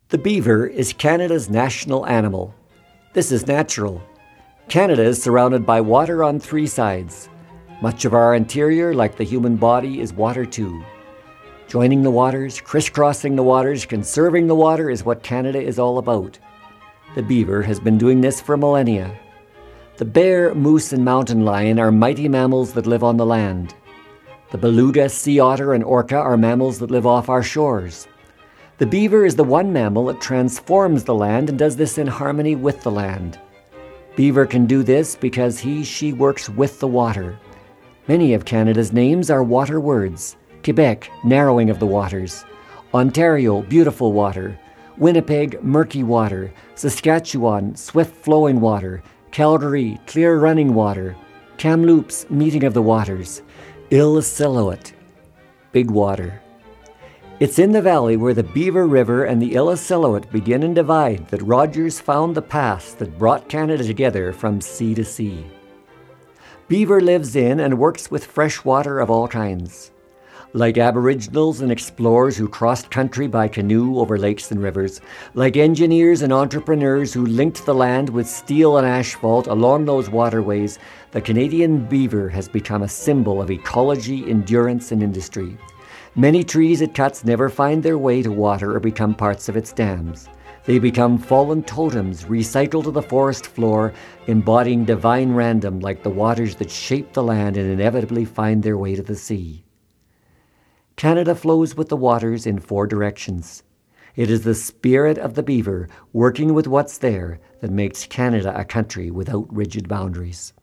The beaver is Canada's national animal. This is natural. Canada is surrounded by water on three sides. Much of our interior, like the human body, is water too. Joining the waters, crisscrossing the waters, conserving the water is what Canada is all about. The beaver has been doing this for millennia. The bear, moose, and mountain lion are mighty mammals that live on the land. The beluga, sea otter, and orca are mammals that live off our shores. The beaver is the one mammal that transforms the land and does this in harmony with the land. Beaver can do this because she works with the water. Many of Canada's names are water words. Quebec, narrowing of the waters. Ontario, beautiful water. Winnipeg, murky water. Saskatchewan, swift flowing water. Calgary, clear running water. Kamloops, meeting of the waters. Illecillewaet, big water. It's in the valley where the Beaver River and the Illecillewaet begin and divide that Rogers found the paths that brought Canada together from sea to sea. Beaver lives in and works with fresh water of all kinds. Like Aboriginals and explorers who crossed country by canoe over lakes and rivers, like engineers and entrepreneurs who linked the land with steel and asphalt along those waterways, the Canadian beaver has become a symbol of ecology, endurance, and industry. Many trees it cuts never find their way to water or become parts of its dams. They become fallen totems recycled to the forest floor, embodying divine random like the waters that shape the land and inevitably find their way to the sea. Canada flows with the waters in four directions. It is the spirit of the beaver working with what's there that makes Canada a country without rigid boundaries.